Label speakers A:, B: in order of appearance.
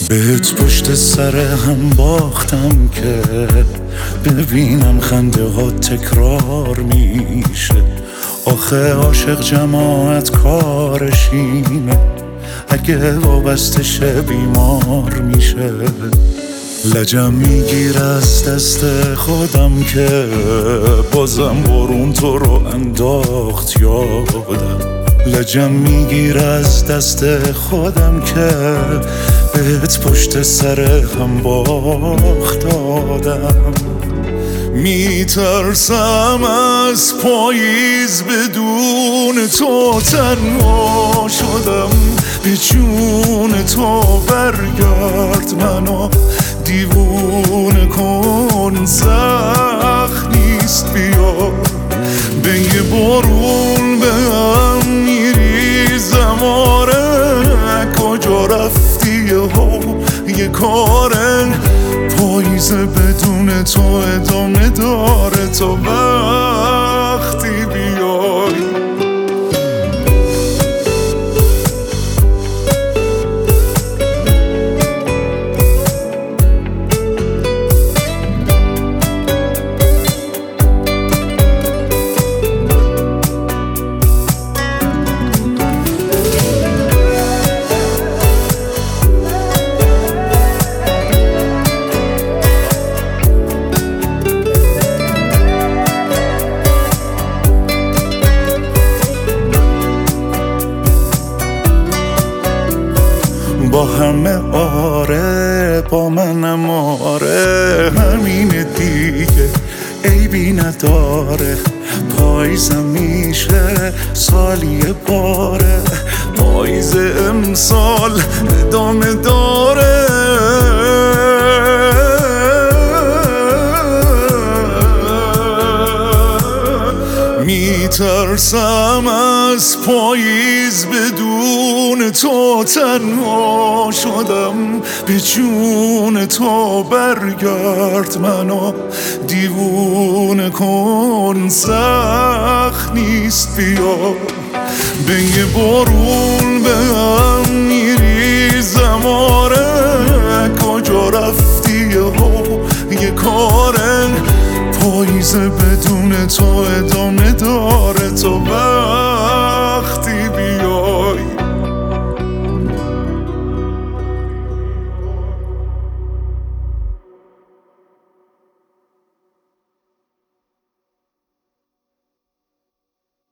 A: بهت پشت سر هم باختم که ببینم خنده ها تکرار میشه. آخه عاشق جماعت کارش اینه، اگه وابسته شه بیمار میشه. لجم میگیر از دست خودم که بازم بارون تو رو انداخت یادم. لجم میگیر از دست خودم که بهت پشت سر هم باخت دادم. میترسم از پاییز بدون تو تنها شدم. به جون تو برگرد منو دیوونه کن، سخت نیست بیا. به یه بارون به هم میریزم، آره کجا رفتی یه کاره. پاییز بدون تو ادامه داره تا وقتی بیای. با همه آره، با منم آره، همینه دیگه عیبی نداره. پاییزم میشه سالی باره، پاییز امسال ادامه داره. میترسم از پاییز بدون تو تنها شدم. به جون تو برگرد منو دیوونه کن، سخت نیست بیا. به یه بارون به هم میریزم، آره کجا رفتی یه کاره. پاییز بدون تو ادامه داره تا